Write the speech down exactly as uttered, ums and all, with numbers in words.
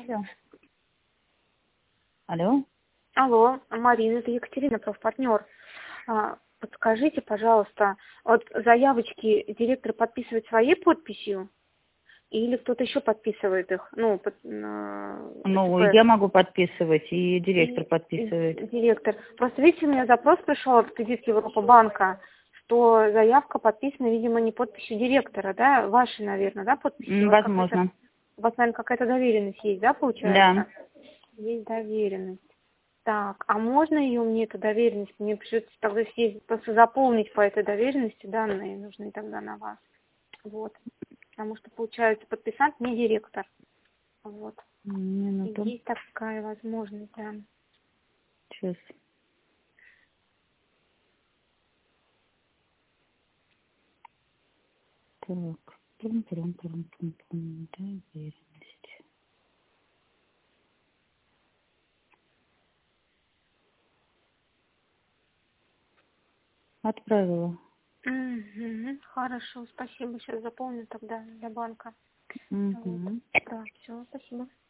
Алло. Алло. Алло, Марина, это Екатерина, профпартнер. А, подскажите, пожалуйста, вот заявочки директор подписывает своей подписью или кто-то еще подписывает их? Ну, под, э, Ну, ТП. я могу подписывать, и директор И- подписывает. и директор. Просто видите, у меня запрос пришел от кредит Европа-банка, что заявка подписана, видимо, не подписью директора, да? Вашей, наверное, да, подписью? М, У вас какая-то, Возможно. у вас, наверное, какая-то доверенность есть, да, Да. получается? Есть доверенность. Так, а можно ее мне, эту доверенность? Мне придется тогда съездить, просто заполнить по этой доверенности данные нужны тогда на вас. Вот. Потому что, получается, подписант не директор. Вот. И Минуту. есть такая возможность, да. Сейчас. Так. Пум-пум-пум-пум-пум. Доверенность. Отправила. Угу, хорошо, спасибо. Сейчас заполню тогда для банка. Вот. Угу. Да, все, спасибо.